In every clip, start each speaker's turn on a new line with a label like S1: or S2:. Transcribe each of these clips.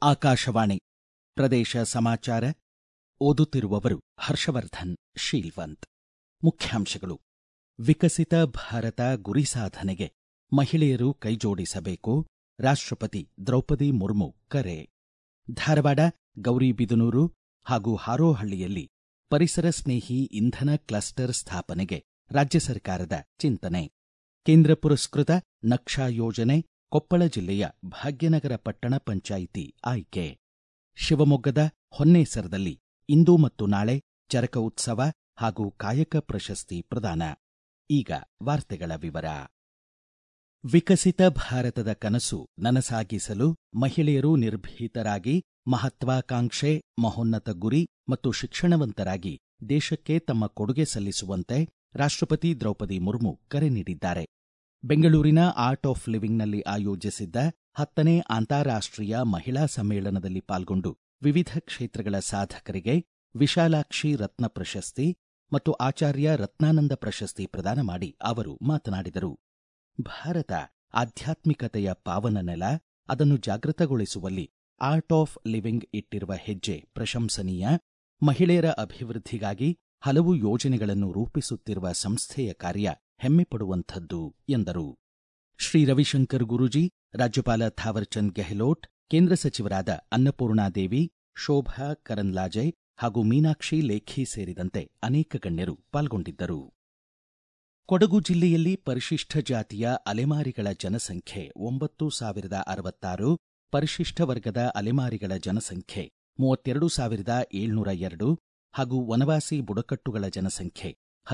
S1: ಆಕಾಶವಾಣಿ ಪ್ರದೇಶ ಸಮಾಚಾರ ಓದುತ್ತಿರುವವರು ಹರ್ಷವರ್ಧನ್ ಶೀಲ್ವಂತ್. ಮುಖ್ಯಾಂಶಗಳು. ವಿಕಸಿತ ಭಾರತ ಗುರಿ ಸಾಧನೆಗೆ ಮಹಿಳೆಯರು ಕೈಜೋಡಿಸಬೇಕು, ರಾಷ್ಟ್ರಪತಿ ದ್ರೌಪದಿ ಮುರ್ಮು ಕರೆ. ಧಾರವಾಡ, ಗೌರಿಬಿದನೂರು ಹಾಗೂ ಹಾರೋಹಳ್ಳಿಯಲ್ಲಿ ಪರಿಸರ ಸ್ನೇಹಿ ಇಂಧನ ಕ್ಲಸ್ಟರ್ ಸ್ಥಾಪನೆಗೆ ರಾಜ್ಯ ಸರ್ಕಾರದ ಚಿಂತನೆ. ಕೇಂದ್ರ ಪುರಸ್ಕೃತ ನಕ್ಷಾ ಯೋಜನೆ ಕೊಪ್ಪಳ ಜಿಲ್ಲೆಯ ಭಾಗ್ಯನಗರ ಪಟ್ಟಣ ಪಂಚಾಯಿತಿ ಆಯ್ಕೆ. ಶಿವಮೊಗ್ಗದ ಹೊನ್ನೇಸರದಲ್ಲಿ ಇಂದು ಮತ್ತು ನಾಳೆ ಚರಕ ಉತ್ಸವ ಹಾಗೂ ಕಾಯಕ ಪ್ರಶಸ್ತಿ ಪ್ರದಾನ. ಈಗ ವಾರ್ತೆಗಳ ವಿವರ. ವಿಕಸಿತ ಭಾರತದ ಕನಸು ನನಸಾಗಿಸಲು ಮಹಿಳೆಯರು ನಿರ್ಭೀತರಾಗಿ ಮಹತ್ವಾಕಾಂಕ್ಷೆ, ಮಹೋನ್ನತ ಗುರಿ ಮತ್ತು ಶಿಕ್ಷಣವಂತರಾಗಿ ದೇಶಕ್ಕೆ ತಮ್ಮ ಕೊಡುಗೆ ಸಲ್ಲಿಸುವಂತೆ ರಾಷ್ಟ್ರಪತಿ ದ್ರೌಪದಿ ಮುರ್ಮು ಕರೆ ನೀಡಿದ್ದಾರೆ. ಬೆಂಗಳೂರಿನ ಆರ್ಟ್ ಆಫ್ ಲಿವಿಂಗ್ನಲ್ಲಿ ಆಯೋಜಿಸಿದ್ದ 10ನೇ ಅಂತಾರಾಷ್ಟ್ರೀಯ ಮಹಿಳಾ ಸಮ್ಮೇಳನದಲ್ಲಿ ಪಾಲ್ಗೊಂಡು ವಿವಿಧ ಕ್ಷೇತ್ರಗಳ ಸಾಧಕರಿಗೆ ವಿಶಾಲಾಕ್ಷಿ ರತ್ನ ಪ್ರಶಸ್ತಿ ಮತ್ತು ಆಚಾರ್ಯ ರತ್ನಾನಂದ ಪ್ರಶಸ್ತಿ ಪ್ರದಾನ ಮಾಡಿ ಅವರು ಮಾತನಾಡಿದರು. ಭಾರತ ಆಧ್ಯಾತ್ಮಿಕತೆಯ ಪಾವನ ನೆಲ. ಅದನ್ನು ಜಾಗೃತಗೊಳಿಸುವಲ್ಲಿ ಆರ್ಟ್ ಆಫ್ ಲಿವಿಂಗ್ ಇಟ್ಟಿರುವ ಹೆಜ್ಜೆ ಪ್ರಶಂಸನೀಯ. ಮಹಿಳೆಯರ ಅಭಿವೃದ್ಧಿಗಾಗಿ ಹಲವು ಯೋಜನೆಗಳನ್ನು ರೂಪಿಸುತ್ತಿರುವ ಸಂಸ್ಥೆಯ ಕಾರ್ಯ ಹೆಮ್ಮೆಪಡುವಂಥದ್ದು ಎಂದರು. ಶ್ರೀ ರವಿಶಂಕರ್ ಗುರೂಜಿ, ರಾಜ್ಯಪಾಲ ಥಾವರ್ಚಂದ್ ಗೆಹ್ಲೋಟ್, ಕೇಂದ್ರ ಸಚಿವರಾದ ಅನ್ನಪೂರ್ಣಾದೇವಿ, ಶೋಭಾ ಕರಂದ್ಲಾಜೆ ಹಾಗೂ ಮೀನಾಕ್ಷಿ ಲೇಖಿ ಸೇರಿದಂತೆ ಅನೇಕ ಗಣ್ಯರು ಪಾಲ್ಗೊಂಡಿದ್ದರು. ಕೊಡಗು ಜಿಲ್ಲೆಯಲ್ಲಿ ಪರಿಶಿಷ್ಟ ಜಾತಿಯ ಅಲೆಮಾರಿಗಳ ಜನಸಂಖ್ಯೆ 9,066, ಪರಿಶಿಷ್ಟ ವರ್ಗದ ಅಲೆಮಾರಿಗಳ ಜನಸಂಖ್ಯೆ 32,702 ಹಾಗೂ ವನವಾಸಿ ಬುಡಕಟ್ಟುಗಳ ಜನಸಂಖ್ಯೆ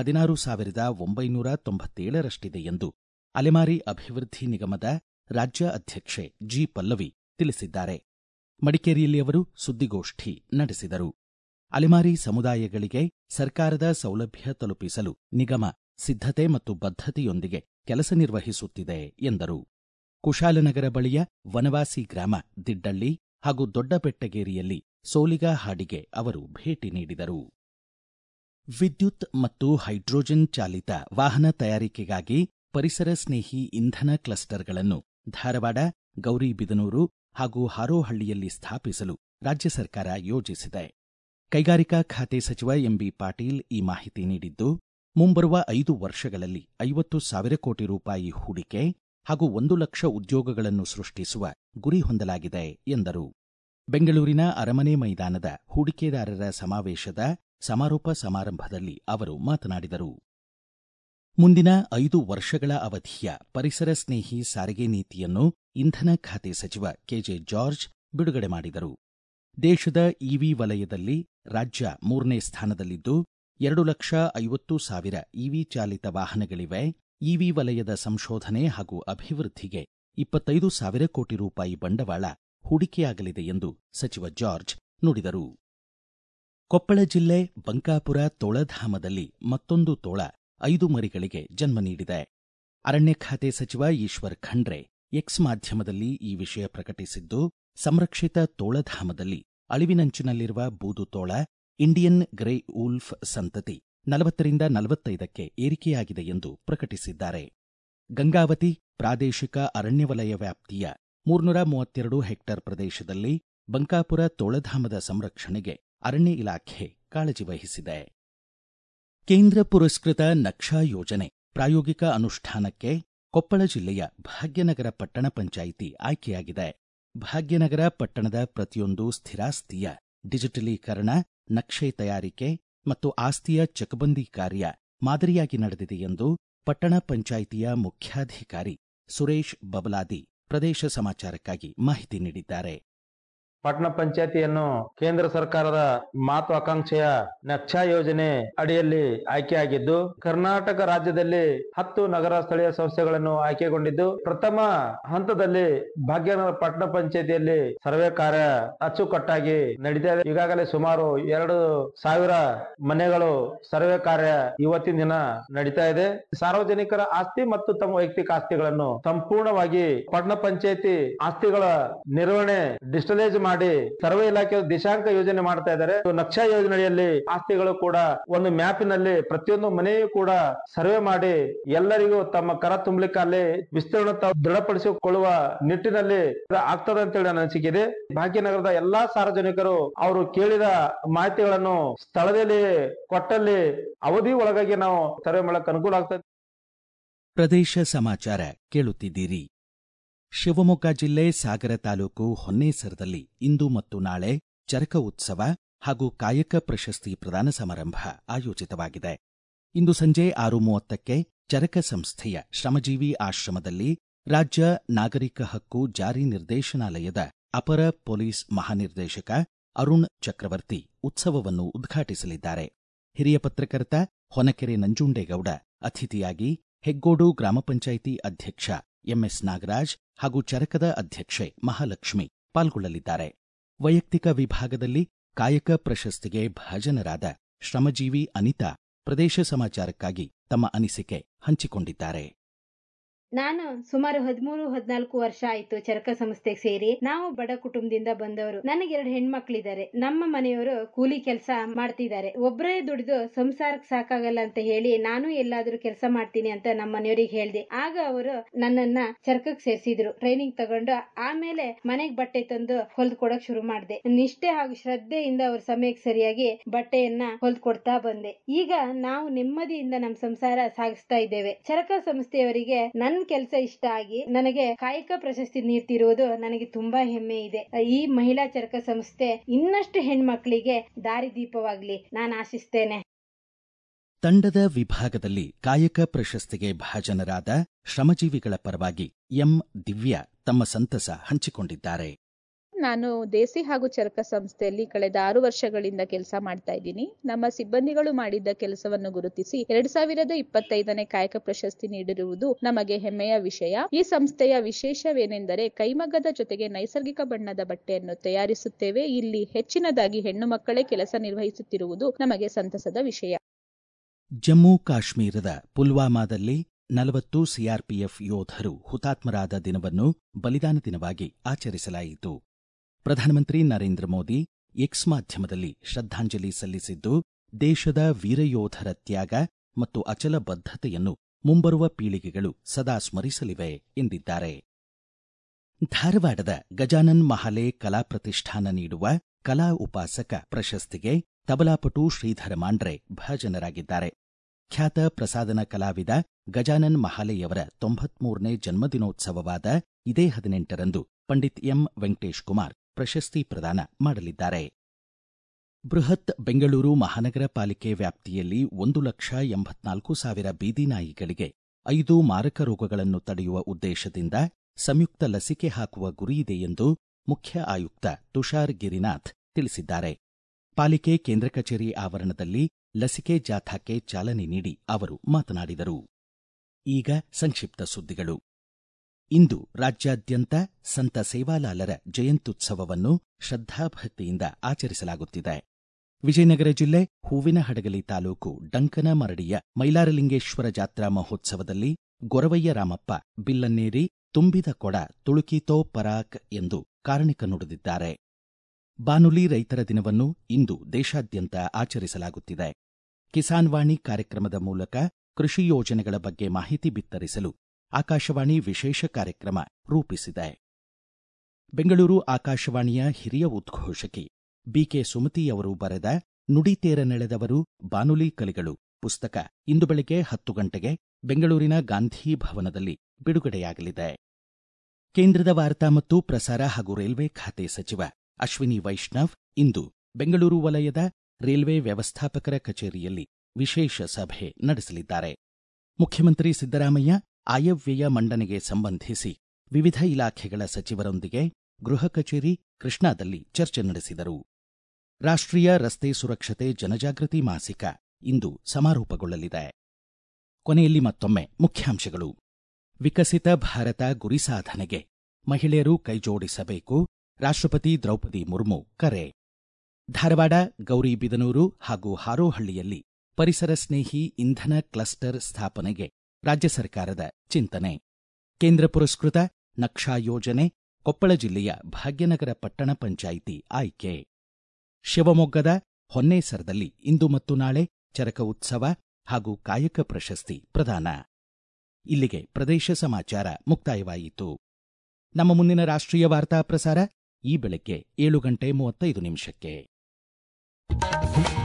S1: 16,997ರಷ್ಟಿದೆ ಎಂದು ಅಲೆಮಾರಿ ಅಭಿವೃದ್ಧಿ ನಿಗಮದ ರಾಜ್ಯ ಅಧ್ಯಕ್ಷೆ ಜಿ. ಪಲ್ಲವಿ ತಿಳಿಸಿದ್ದಾರೆ. ಮಡಿಕೇರಿಯಲ್ಲಿ ಅವರು ಸುದ್ದಿಗೋಷ್ಠಿ ನಡೆಸಿದರು. ಅಲೆಮಾರಿ ಸಮುದಾಯಗಳಿಗೆ ಸರ್ಕಾರದ ಸೌಲಭ್ಯ ತಲುಪಿಸಲು ನಿಗಮ ಸಿದ್ಧತೆ ಮತ್ತು ಬದ್ಧತೆಯೊಂದಿಗೆ ಕೆಲಸ ನಿರ್ವಹಿಸುತ್ತಿದೆ ಎಂದರು. ಕುಶಾಲನಗರ ಬಳಿಯ ವನವಾಸಿ ಗ್ರಾಮ ದಿಡ್ಡಳ್ಳಿ ಹಾಗೂ ದೊಡ್ಡಬೆಟ್ಟಗೇರಿಯಲ್ಲಿ ಸೋಲಿಗ ಹಾಡಿಗೆ ಅವರು ಭೇಟಿ ನೀಡಿದರು. ವಿದ್ಯುತ್ ಮತ್ತು ಹೈಡ್ರೋಜನ್ ಚಾಲಿತ ವಾಹನ ತಯಾರಿಕೆಗಾಗಿ ಪರಿಸರ ಸ್ನೇಹಿ ಇಂಧನ ಕ್ಲಸ್ಟರ್ಗಳನ್ನು ಧಾರವಾಡ, ಗೌರಿಬಿದನೂರು ಹಾಗೂ ಹಾರೋಹಳ್ಳಿಯಲ್ಲಿ ಸ್ಥಾಪಿಸಲು ರಾಜ್ಯ ಸರ್ಕಾರ ಯೋಜಿಸಿದೆ. ಕೈಗಾರಿಕಾ ಖಾತೆ ಸಚಿವ ಎಂಬಿ ಪಾಟೀಲ್ ಈ ಮಾಹಿತಿ ನೀಡಿದ್ದು, ಮುಂಬರುವ 5 ವರ್ಷಗಳಲ್ಲಿ 50,000 ಕೋಟಿ ರೂಪಾಯಿ ಹೂಡಿಕೆ ಹಾಗೂ 1 ಲಕ್ಷ ಉದ್ಯೋಗಗಳನ್ನು ಸೃಷ್ಟಿಸುವ ಗುರಿ ಹೊಂದಲಾಗಿದೆ ಎಂದರು. ಬೆಂಗಳೂರಿನ ಅರಮನೆ ಮೈದಾನದ ಹೂಡಿಕೆದಾರರ ಸಮಾವೇಶದ ಸಮಾರೋಪ ಸಮಾರಂಭದಲ್ಲಿ ಅವರು ಮಾತನಾಡಿದರು. ಮುಂದಿನ 5 ವರ್ಷಗಳ ಅವಧಿಯ ಪರಿಸರ ಸ್ನೇಹಿ ಸಾರಿಗೆ ನೀತಿಯನ್ನು ಇಂಧನ ಖಾತೆ ಸಚಿವ ಕೆಜೆ ಜಾರ್ಜ್ ಬಿಡುಗಡೆ ಮಾಡಿದರು. ದೇಶದ ಇವಿ ವಲಯದಲ್ಲಿ ರಾಜ್ಯ 3ನೇ ಸ್ಥಾನದಲ್ಲಿದ್ದು 2,50,000 ಇವಿ ಚಾಲಿತ ವಾಹನಗಳಿವೆ. ಇವಿ ವಲಯದ ಸಂಶೋಧನೆ ಹಾಗೂ ಅಭಿವೃದ್ಧಿಗೆ 25,000 ಕೋಟಿ ರೂಪಾಯಿ ಬಂಡವಾಳ ಹೂಡಿಕೆಯಾಗಲಿದೆ ಎಂದು ಸಚಿವ ಜಾರ್ಜ್ ನುಡಿದರು. ಕೊಪ್ಪಳ ಜಿಲ್ಲೆ ಬಂಕಾಪುರ ತೋಳಧಾಮದಲ್ಲಿ ಮತ್ತೊಂದು ತೋಳ 5 ಮರಿಗಳಿಗೆ ಜನ್ಮ ನೀಡಿದೆ. ಅರಣ್ಯ ಖಾತೆ ಸಚಿವ ಈಶ್ವರ್ ಖಂಡ್ರೆ ಎಕ್ಸ್ ಮಾಧ್ಯಮದಲ್ಲಿ ಈ ವಿಷಯ ಪ್ರಕಟಿಸಿದ್ದು, ಸಂರಕ್ಷಿತ ತೋಳಧಾಮದಲ್ಲಿ ಅಳಿವಿನಂಚಿನಲ್ಲಿರುವ ಬೂದು ತೋಳ ಇಂಡಿಯನ್ ಗ್ರೇ ವೂಲ್ಫ್ ಸಂತತಿ 40ರಿಂದ 45ಕ್ಕೆ ಏರಿಕೆಯಾಗಿದೆ ಎಂದು ಪ್ರಕಟಿಸಿದ್ದಾರೆ. ಗಂಗಾವತಿ ಪ್ರಾದೇಶಿಕ ಅರಣ್ಯ ವಲಯ ವ್ಯಾಪ್ತಿಯ 332 ಹೆಕ್ಟೇರ್ ಪ್ರದೇಶದಲ್ಲಿ ಬಂಕಾಪುರ ತೋಳಧಾಮದ ಸಂರಕ್ಷಣೆಗೆ ಅರಣ್ಯ ಇಲಾಖೆ ಕಾಳಜಿ ವಹಿಸಿದೆ. ಕೇಂದ್ರ ಪುರಸ್ಕೃತ ನಕ್ಷಾ ಯೋಜನೆ ಪ್ರಾಯೋಗಿಕ ಅನುಷ್ಠಾನಕ್ಕೆ ಕೊಪ್ಪಳ ಜಿಲ್ಲೆಯ ಭಾಗ್ಯನಗರ ಪಟ್ಟಣ ಪಂಚಾಯಿತಿ ಆಯ್ಕೆಯಾಗಿದೆ. ಭಾಗ್ಯನಗರ ಪಟ್ಟಣದ ಪ್ರತಿಯೊಂದು ಸ್ಥಿರಾಸ್ತಿಯ ಡಿಜಿಟಲೀಕರಣ, ನಕ್ಷೆ ತಯಾರಿಕೆ ಮತ್ತು ಆಸ್ತಿಯ ಚಕಬಂದಿ ಕಾರ್ಯ ಮಾದರಿಯಾಗಿ ನಡೆದಿದೆ ಎಂದು ಪಟ್ಟಣ ಪಂಚಾಯಿತಿಯ ಮುಖ್ಯಾಧಿಕಾರಿ ಸುರೇಶ್ ಬಬಲಾದಿ ಪ್ರದೇಶ ಸಮಾಚಾರಕ್ಕಾಗಿ ಮಾಹಿತಿ ನೀಡಿದ್ದಾರೆ.
S2: ಪಟ್ಟಣ ಪಂಚಾಯತಿಯನ್ನು ಕೇಂದ್ರ ಸರ್ಕಾರದ ಮಹತ್ವಾಕಾಂಕ್ಷೆಯ ನಕ್ಷಾ ಯೋಜನೆ ಅಡಿಯಲ್ಲಿ ಆಯ್ಕೆಯಾಗಿದ್ದು, ಕರ್ನಾಟಕ ರಾಜ್ಯದಲ್ಲಿ 10 ನಗರ ಸ್ಥಳೀಯ ಸಂಸ್ಥೆಗಳನ್ನು ಆಯ್ಕೆಗೊಂಡಿದ್ದು, ಪ್ರಥಮ ಹಂತದಲ್ಲಿ ಭಾಗ್ಯನಗರ ಪಟ್ಟಣ ಪಂಚಾಯತಿಯಲ್ಲಿ ಸರ್ವೆ ಕಾರ್ಯ ಅಚ್ಚುಕಟ್ಟಾಗಿ ನಡೀತಾ ಇದೆ. ಈಗಾಗಲೇ ಸುಮಾರು 2,000 ಮನೆಗಳು ಸರ್ವೆ ಕಾರ್ಯ ಇವತ್ತಿನ ದಿನ ನಡೀತಾ ಇದೆ. ಸಾರ್ವಜನಿಕರ ಆಸ್ತಿ ಮತ್ತು ತಮ್ಮ ವೈಯಕ್ತಿಕ ಆಸ್ತಿಗಳನ್ನು ಸಂಪೂರ್ಣವಾಗಿ ಪಟ್ಟಣ ಪಂಚಾಯತಿ ಆಸ್ತಿಗಳ ನಿರ್ವಹಣೆ ಡಿಜಿಟಲೈಸ್ ಮಾಡಿ ಸರ್ವೆ ಇಲಾಖೆ ದಿಶಾಂಕ ಯೋಜನೆ ಮಾಡ್ತಾ ಇದ್ದಾರೆ. ನಕ್ಷಾ ಯೋಜನೆಯಲ್ಲಿ ಆಸ್ತಿಗಳು ಕೂಡ ಒಂದು ಮ್ಯಾಪಿನಲ್ಲಿ ಪ್ರತಿಯೊಂದು ಮನೆಯೂ ಕೂಡ ಸರ್ವೆ ಮಾಡಿ ಎಲ್ಲರಿಗೂ ತಮ್ಮ ಕರ ತುಂಬಲಿಕ್ಕೆ ಅಲ್ಲಿ ವಿಸ್ತೀರ್ಣ ದೃಢಪಡಿಸಿಕೊಳ್ಳುವ ನಿಟ್ಟಿನಲ್ಲಿ ಆಗ್ತದೆ ಅಂತೇಳಿ ನನ್ನ ಅನಿಸಿಕೆ ಇದೆ. ಭಾಗ್ಯನಗರದ ಎಲ್ಲಾ ಸಾರ್ವಜನಿಕರು ಅವರು ಕೇಳಿದ ಮಾಹಿತಿಗಳನ್ನು ಸ್ಥಳದಲ್ಲಿ ಕೊಟ್ಟಲ್ಲಿ ಅವಧಿ ಒಳಗಾಗಿ ನಾವು ಸರ್ವೆ ಮಾಡಕ್ಕೆ ಅನುಕೂಲ ಆಗ್ತದೆ.
S1: ಪ್ರದೇಶ ಸಮಾಚಾರ ಕೇಳುತ್ತಿದ್ದೀರಿ. ಶಿವಮೊಗ್ಗ ಜಿಲ್ಲೆ ಸಾಗರ ತಾಲೂಕು ಹೊನ್ನೇಸರದಲ್ಲಿ ಇಂದು ಮತ್ತು ನಾಳೆ ಚರಕ ಉತ್ಸವ ಹಾಗೂ ಕಾಯಕ ಪ್ರಶಸ್ತಿ ಪ್ರದಾನ ಸಮಾರಂಭ ಆಯೋಜಿತವಾಗಿದೆ. ಇಂದು ಸಂಜೆ 6:30ಕ್ಕೆ ಚರಕ ಸಂಸ್ಥೆಯ ಶ್ರಮಜೀವಿ ಆಶ್ರಮದಲ್ಲಿ ರಾಜ್ಯ ನಾಗರಿಕ ಹಕ್ಕು ಜಾರಿ ನಿರ್ದೇಶನಾಲಯದ ಅಪರ ಪೊಲೀಸ್ ಮಹಾನಿರ್ದೇಶಕ ಅರುಣ್ ಚಕ್ರವರ್ತಿ ಉತ್ಸವವನ್ನು ಉದ್ಘಾಟಿಸಲಿದ್ದಾರೆ. ಹಿರಿಯ ಪತ್ರಕರ್ತ ಹೊನಕೆರೆ ನಂಜುಂಡೇಗೌಡ ಅತಿಥಿಯಾಗಿ, ಹೆಗ್ಗೋಡು ಗ್ರಾಮ ಪಂಚಾಯಿತಿ ಅಧ್ಯಕ್ಷ ಎಂಎಸ್ ನಾಗರಾಜ್ ಹಾಗೂ ಚರಕದ ಅಧ್ಯಕ್ಷೆ ಮಹಾಲಕ್ಷ್ಮಿ ಪಾಲ್ಗೊಳ್ಳಲಿದ್ದಾರೆ. ವೈಯಕ್ತಿಕ ವಿಭಾಗದಲ್ಲಿ ಕಾಯಕ ಪ್ರಶಸ್ತಿಗೆ ಭಾಜನರಾದ ಶ್ರಮಜೀವಿ ಅನಿತಾ ಪ್ರದೇಶ ಸಮಾಚಾರಕ್ಕಾಗಿ ತಮ್ಮ ಅನಿಸಿಕೆ ಹಂಚಿಕೊಂಡಿದ್ದಾರೆ.
S3: ನಾನು ಸುಮಾರು 13-14 ವರ್ಷ ಆಯ್ತು ಚರಕ ಸಂಸ್ಥೆಗೆ ಸೇರಿ. ನಾವು ಬಡ ಕುಟುಂಬದಿಂದ ಬಂದವರು. ನನಗೆ 2 ಹೆಣ್ಮಕ್ಳಿದ್ದಾರೆ. ನಮ್ಮ ಮನೆಯವರು ಕೂಲಿ ಕೆಲಸ ಮಾಡ್ತಿದ್ದಾರೆ. ಒಬ್ಬರೇ ದುಡಿದು ಸಂಸಾರಕ್ಕೆ ಸಾಕಾಗಲ್ಲ ಅಂತ ಹೇಳಿ ನಾನು ಎಲ್ಲಾದ್ರೂ ಕೆಲಸ ಮಾಡ್ತೀನಿ ಅಂತ ನಮ್ಮ ಮನೆಯವರಿಗೆ ಹೇಳ್ದೆ. ಆಗ ಅವರು ನನ್ನನ್ನ ಚರಕಕ್ಕೆ ಸೇರಿಸಿದ್ರು. ಟ್ರೈನಿಂಗ್ ತಗೊಂಡು ಆಮೇಲೆ ಮನೆಗೆ ಬಟ್ಟೆ ತಂದು ಹೊಲ್ದ್ ಕೊಡಕ್ ಶುರು ಮಾಡಿದೆ. ನಿಷ್ಠೆ ಹಾಗೂ ಶ್ರದ್ಧೆಯಿಂದ ಅವ್ರ ಸಮಯಕ್ಕೆ ಸರಿಯಾಗಿ ಬಟ್ಟೆಯನ್ನ ಹೊಲ್ದ್ ಕೊಡ್ತಾ ಬಂದೆ. ಈಗ ನಾವು ನೆಮ್ಮದಿಯಿಂದ ನಮ್ಮ ಸಂಸಾರ ಸಾಗಿಸ್ತಾ ಇದ್ದೇವೆ. ಚರಕ ಸಂಸ್ಥೆಯವರಿಗೆ ನನ್ನ ಕೆಲಸ ಇಷ್ಟ ಆಗಿ ನನಗೆ ಕಾಯಕ ಪ್ರಶಸ್ತಿ ನೀಡ್ತಿರುವುದು ನನಗೆ ತುಂಬಾ ಹೆಮ್ಮೆ ಇದೆ. ಈ ಮಹಿಳಾ ಚರಕ ಸಂಸ್ಥೆ ಇನ್ನಷ್ಟು ಹೆಣ್ಮಕ್ಳಿಗೆ ದಾರಿದೀಪವಾಗ್ಲಿ ನಾನು ಆಶಿಸ್ತೇನೆ.
S1: ತಂಡದ ವಿಭಾಗದಲ್ಲಿ ಕಾಯಕ ಪ್ರಶಸ್ತಿಗೆ ಭಾಜನರಾದ ಶ್ರಮಜೀವಿಗಳ ಪರವಾಗಿ ಎಂ ದಿವ್ಯಾ ತಮ್ಮ ಸಂತಸ ಹಂಚಿಕೊಂಡಿದ್ದಾರೆ.
S4: ನಾನು ದೇಸಿ ಹಾಗೂ ಚರಕ ಸಂಸ್ಥೆಯಲ್ಲಿ ಕಳೆದ 6 ವರ್ಷಗಳಿಂದ ಕೆಲಸ ಮಾಡ್ತಾ ಇದ್ದೀನಿ. ನಮ್ಮ ಸಿಬ್ಬಂದಿಗಳು ಮಾಡಿದ್ದ ಕೆಲಸವನ್ನು ಗುರುತಿಸಿ 2025ನೇ ಕಾಯಕ ಪ್ರಶಸ್ತಿ ನೀಡಿರುವುದು ನಮಗೆ ಹೆಮ್ಮೆಯ ವಿಷಯ. ಈ ಸಂಸ್ಥೆಯ ವಿಶೇಷವೇನೆಂದರೆ ಕೈಮಗ್ಗದ ಜೊತೆಗೆ ನೈಸರ್ಗಿಕ ಬಣ್ಣದ ಬಟ್ಟೆಯನ್ನು ತಯಾರಿಸುತ್ತೇವೆ. ಇಲ್ಲಿ ಹೆಚ್ಚಿನದಾಗಿ ಹೆಣ್ಣು ಮಕ್ಕಳೇ ಕೆಲಸ ನಿರ್ವಹಿಸುತ್ತಿರುವುದು ನಮಗೆ ಸಂತಸದ ವಿಷಯ.
S1: ಜಮ್ಮು ಕಾಶ್ಮೀರದ ಪುಲ್ವಾಮಾದಲ್ಲಿ 40 ಸಿಆರ್ಪಿಎಫ್ ಯೋಧರು ಹುತಾತ್ಮರಾದ ದಿನವನ್ನು ಬಲಿದಾನ ದಿನವಾಗಿ ಆಚರಿಸಲಾಯಿತು. ಪ್ರಧಾನಮಂತ್ರಿ ನರೇಂದ್ರ ಮೋದಿ ಎಕ್ಸ್ ಮಾಧ್ಯಮದಲ್ಲಿ ಶ್ರದ್ಧಾಂಜಲಿ ಸಲ್ಲಿಸಿದ್ದು, ದೇಶದ ವೀರಯೋಧರ ತ್ಯಾಗ ಮತ್ತು ಅಚಲ ಬದ್ಧತೆಯನ್ನು ಮುಂಬರುವ ಪೀಳಿಗೆಗಳು ಸದಾ ಸ್ಮರಿಸಲಿವೆ ಎಂದಿದ್ದಾರೆ. ಧಾರವಾಡದ ಗಜಾನನ್ ಮಹಾಲೆ ಕಲಾ ಪ್ರತಿಷ್ಠಾನ ನೀಡುವ ಕಲಾ ಉಪಾಸಕ ಪ್ರಶಸ್ತಿಗೆ ತಬಲಾಪಟು ಶ್ರೀಧರ ಮಾಂಡ್ರೆ ಭಾಜನರಾಗಿದ್ದಾರೆ. ಖ್ಯಾತ ಪ್ರಸಾದನ ಕಲಾವಿದ ಗಜಾನನ್ ಮಹಾಲೆಯವರ 93ನೇ ಜನ್ಮದಿನೋತ್ಸವವಾದ ಇದೇ 18ರಂದು ಪಂಡಿತ್ ಎಂ ವೆಂಕಟೇಶ್ ಕುಮಾರ್ ಪ್ರಶಸ್ತಿ ಪ್ರದಾನ ಮಾಡಲಿದ್ದಾರೆ. ಬೃಹತ್ ಬೆಂಗಳೂರು ಮಹಾನಗರ ಪಾಲಿಕೆ ವ್ಯಾಪ್ತಿಯಲ್ಲಿ 1,84,000 ಬೀದಿ ನಾಯಿಗಳಿಗೆ 5 ಮಾರಕ ರೋಗಗಳನ್ನು ತಡೆಯುವ ಉದ್ದೇಶದಿಂದ ಸಂಯುಕ್ತ ಲಸಿಕೆ ಹಾಕುವ ಗುರಿಯಿದೆ ಎಂದು ಮುಖ್ಯ ಆಯುಕ್ತ ತುಷಾರ್ ಗಿರಿನಾಥ್ ತಿಳಿಸಿದ್ದಾರೆ. ಪಾಲಿಕೆ ಕೇಂದ್ರ ಕಚೇರಿ ಆವರಣದಲ್ಲಿ ಲಸಿಕೆ ಜಾಥಾಕ್ಕೆ ಚಾಲನೆ ನೀಡಿ ಅವರು ಮಾತನಾಡಿದರು. ಈಗ ಸಂಕ್ಷಿಪ್ತ ಸುದ್ದಿಗಳು. ಇಂದು ರಾಜ್ಯಾದ್ಯಂತ ಸಂತ ಸೇವಾಲಾಲರ ಜಯಂತ್ಯುತ್ಸವವನ್ನು ಶ್ರದ್ಧಾಭಕ್ತಿಯಿಂದ ಆಚರಿಸಲಾಗುತ್ತಿದೆ. ವಿಜಯನಗರ ಜಿಲ್ಲೆ ಹೂವಿನಹಡಗಲಿ ತಾಲೂಕು ಡಂಕನಮರಡಿಯ ಮೈಲಾರಲಿಂಗೇಶ್ವರ ಜಾತ್ರಾ ಮಹೋತ್ಸವದಲ್ಲಿ ಗೊರವಯ್ಯ ರಾಮಪ್ಪ ಬಿಲ್ಲನ್ನೇರಿ ತುಂಬಿದ ಕೊಡ ತುಳುಕೀತೋ ಪರಾಕ್ ಎಂದು ಕಾರಣಿಕ ನುಡಿದಿದ್ದಾರೆ. ಬಾನುಲಿ ರೈತರ ದಿನವನ್ನು ಇಂದು ದೇಶಾದ್ಯಂತ ಆಚರಿಸಲಾಗುತ್ತಿದೆ. ಕಿಸಾನ್ ವಾಣಿ ಕಾರ್ಯಕ್ರಮದ ಮೂಲಕ ಕೃಷಿ ಯೋಜನೆಗಳ ಬಗ್ಗೆ ಮಾಹಿತಿ ಬಿತ್ತರಿಸಲು ಆಕಾಶವಾಣಿ ವಿಶೇಷ ಕಾರ್ಯಕ್ರಮ ರೂಪಿಸಿದೆ. ಬೆಂಗಳೂರು ಆಕಾಶವಾಣಿಯ ಹಿರಿಯ ಉದ್ಘೋಷಕಿ ಬಿಕೆ ಸುಮತಿಯವರು ಬರೆದ ನುಡಿತೇರನೆಳೆದವರು ಬಾನುಲಿ ಕಲಿಗಳು ಪುಸ್ತಕ ಇಂದು ಬೆಳಗ್ಗೆ 10 ಗಂಟೆಗೆ ಬೆಂಗಳೂರಿನ ಗಾಂಧಿ ಭವನದಲ್ಲಿ ಬಿಡುಗಡೆಯಾಗಲಿದೆ. ಕೇಂದ್ರದ ವಾರ್ತಾ ಮತ್ತು ಪ್ರಸಾರ ಹಾಗೂ ರೈಲ್ವೆ ಖಾತೆ ಸಚಿವ ಅಶ್ವಿನಿ ವೈಷ್ಣವ್ ಇಂದು ಬೆಂಗಳೂರು ವಲಯದ ರೈಲ್ವೆ ವ್ಯವಸ್ಥಾಪಕರ ಕಚೇರಿಯಲ್ಲಿ ವಿಶೇಷ ಸಭೆ ನಡೆಸಲಿದ್ದಾರೆ. ಮುಖ್ಯಮಂತ್ರಿ ಸಿದ್ದರಾಮಯ್ಯ ಆಯವ್ಯಯ ಮಂಡನೆಗೆ ಸಂಬಂಧಿಸಿ ವಿವಿಧ ಇಲಾಖೆಗಳ ಸಚಿವರೊಂದಿಗೆ ಗೃಹ ಕಚೇರಿ ಕೃಷ್ಣಾದಲ್ಲಿ ಚರ್ಚೆ ನಡೆಸಿದರು. ರಾಷ್ಟ್ರೀಯ ರಸ್ತೆ ಸುರಕ್ಷತೆ ಜನಜಾಗೃತಿ ಮಾಸಿಕ ಇಂದು ಸಮಾರೋಪಗೊಳ್ಳಲಿದೆ. ಕೊನೆಯಲ್ಲಿ ಮತ್ತೊಮ್ಮೆ ಮುಖ್ಯಾಂಶಗಳು. ವಿಕಸಿತ ಭಾರತ ಗುರಿ ಸಾಧನೆಗೆ ಮಹಿಳೆಯರು ಕೈಜೋಡಿಸಬೇಕು, ರಾಷ್ಟ್ರಪತಿ ದ್ರೌಪದಿ ಮುರ್ಮು ಕರೆ. ಧಾರವಾಡ, ಗೌರಿಬಿದನೂರು ಹಾಗೂ ಹಾರೋಹಳ್ಳಿಯಲ್ಲಿ ಪರಿಸರ ಸ್ನೇಹಿ ಇಂಧನ ಕ್ಲಸ್ಟರ್ ಸ್ಥಾಪನೆಗೆ ರಾಜ್ಯ ಸರ್ಕಾರದ ಚಿಂತನೆ. ಕೇಂದ್ರ ಪುರಸ್ಕೃತ ನಕ್ಷಾ ಯೋಜನೆ ಕೊಪ್ಪಳ ಜಿಲ್ಲೆಯ ಭಾಗ್ಯನಗರ ಪಟ್ಟಣ ಪಂಚಾಯಿತಿ ಆಯ್ಕೆ. ಶಿವಮೊಗ್ಗದ ಹೊನ್ನೇಸರದಲ್ಲಿ ಇಂದು ಮತ್ತು ನಾಳೆ ಚರಕ ಉತ್ಸವ ಹಾಗೂ ಕಾಯಕ ಪ್ರಶಸ್ತಿ ಪ್ರದಾನ. ಇಲ್ಲಿಗೆ ಪ್ರದೇಶ ಸಮಾಚಾರ ಮುಕ್ತಾಯವಾಯಿತು. ನಮ್ಮ ಮುಂದಿನ ರಾಷ್ಟ್ರೀಯ ವಾರ್ತಾ ಪ್ರಸಾರ ಈ ಬೆಳಗ್ಗೆ 7:35 ನಿಮಿಷಕ್ಕೆ.